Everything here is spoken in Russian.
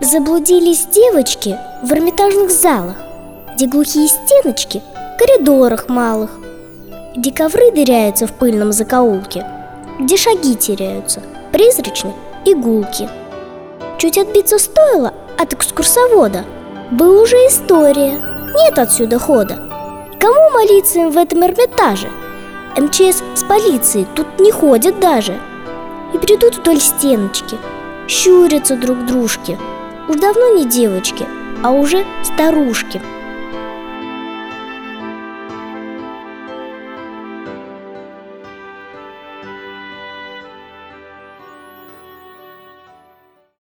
Заблудились девочки в Эрмитажных залах, где глухие стеночки в коридорах малых, где ковры дыряются в пыльном закоулке, где шаги теряются, призрачны и гулки. Чуть отбиться стоило от экскурсовода, была уже история, нет отсюда хода. Кому молиться им в этом Эрмитаже? МЧС с полицией тут не ходят даже. И придут вдоль стеночки, щурятся друг дружке. Уж давно не девочки, а уже старушки.